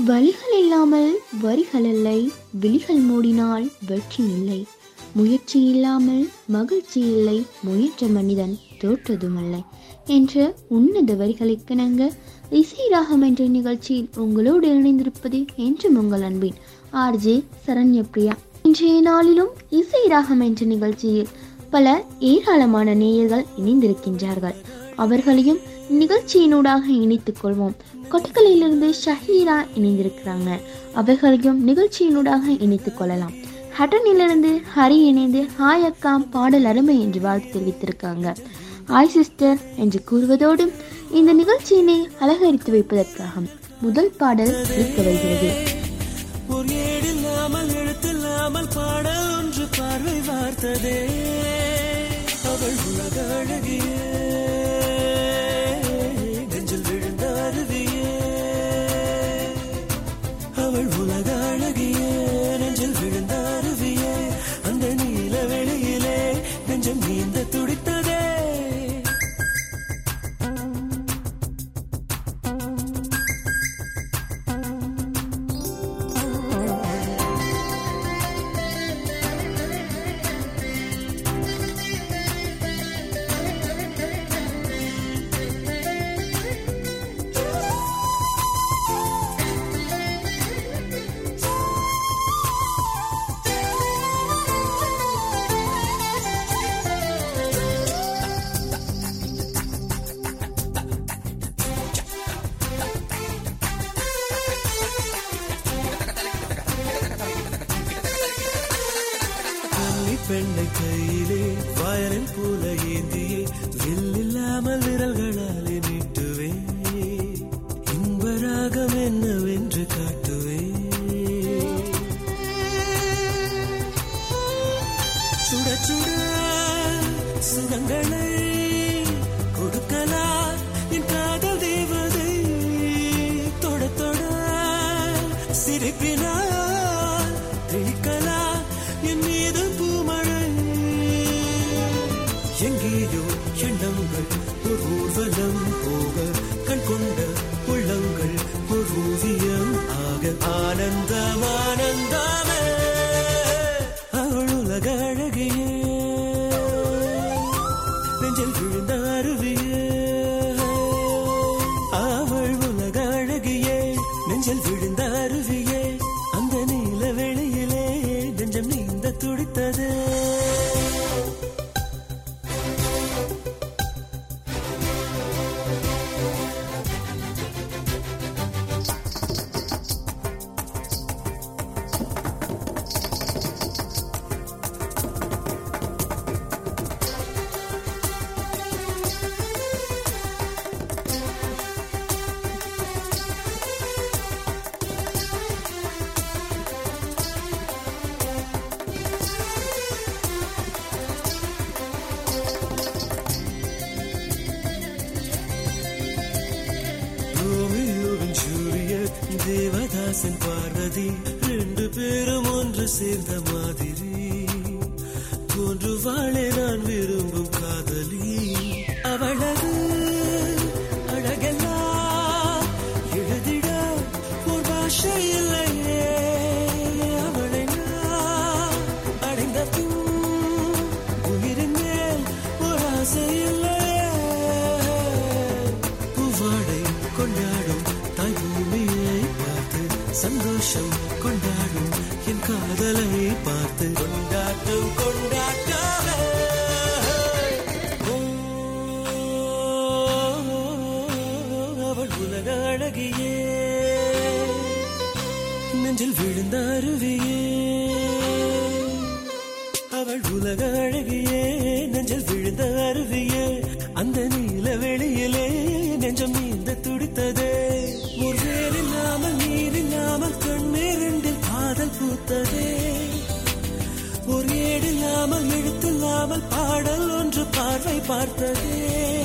வழிகள் இல்லாமல் வரிகள் இல்லை, விழிகள் மூடினால் வெற்றி இல்லை, முயற்சி இல்லாமல் மகிழ்ச்சி இல்லை, முயற்ற மனிதன் தோற்றதுமில்லை என்ற உன்னத வரிகளுக்கிணங்க இசை ராகம் என்ற நிகழ்ச்சியில் உங்களோடு இணைந்திருப்பது என்றும் உங்கள் அன்பின் ஆர்ஜே சரண்யபிரியா. இன்றைய நாளிலும் இசை ராகம் என்ற நிகழ்ச்சியில் பல ஏராளமான நேயர்கள் இணைந்திருக்கின்றார்கள். அவர்களையும் நிகழ்ச்சியினூடாக இணைத்துக் கொள்வோம். கொட்டக்கலையிலிருந்து ஷஹீரா இணைந்திருக்கிறாங்க. அவர்களையும் நிகழ்ச்சியினூடாக இணைத்துக் கொள்ளலாம். ஹட்டனிலிருந்து ஹரி இணைந்து ஹாய் அக்கா, பாடல் அருமை என்று வாழ்த்து தெரிவித்திருக்காங்க. ஹாய் சிஸ்டர் என்று கூறுவதோடு இந்த நிகழ்ச்சியினை அலங்கரித்து வைப்பதற்காக முதல் பாடல் இருக்க வருகிறது. அவள் உலக அழகியே, நெஞ்சில் விழுந்த அருவியே, அவள் உலக அழகியே, நெஞ்சில் விழுந்த அருவியே, அந்த நீல வெளியிலே நெஞ்சம் நீந்த துடித்ததே. பெண்ணை கையிலே வயலின் போல ஏந்தியே வில்லில்லாமல் விரல்களாலே நீட்டுவே, இன்பராகம் என்னவென்று காட்டுவே. சுட சுட சுகங்களை கொடுக்கலா என் காதல் தேவதை, தொட தொட சிரிப்பினால் தெளிக்கலா என் மீது பூமழை. எங்கேயோ எண்ணங்கள் ஒரு ஊர்வலம் போக, கண் கொண்ட உள்ளங்கள் ஒரு ஓவியம் ஆக, ஆனந்தம் ஆனந்தமே. அவள் உலக அழகியே, நெஞ்சில் விழுந்த அருவியே, அவள் உலக அழகியே, நெஞ்சில் விழுந்த அருவியே, அந்த நீல வெளியிலே நெஞ்சம் நீந்த துடித்தது. தேவதாசன் பார்வதி ரெண்டு பேரும் ஒன்று சேர்ந்த மாதிரி தோன்றுவாளே நான் விரும்பும் காதலி. அவளது அழகெல்லாம் எழுதிட ஒரு பாஷை இல்லையே, அவளை நான் அடைந்த பின் உயிரின் மேல் ஒரு ஆசை இல்லையே. பூவாடை கொண்டாடும் தாய் பூமியை பார்த்து சந்தோஷம் கொண்டாடும் என் காதலை பார்த்து, கொண்டாட்டம் கொண்டாட்டமே. அவள் உலக அழகியே, நெஞ்சில் விழுந்த அருவியே, அவள் உலக அழகியே, நெஞ்சில் விழுந்த அருவியே, அந்த நீல வெளியிலே நெஞ்சம் நீந்த துடித்ததே. ஒரு வேலில்லாமல் நீரில்லாமல் கண்ணீரிண்டில் காதல் பூத்ததே, ஒரு ஏடில்லாமல் எழுத்தில்லாமல் பாடல் ஒன்று பார்வை பார்த்ததே.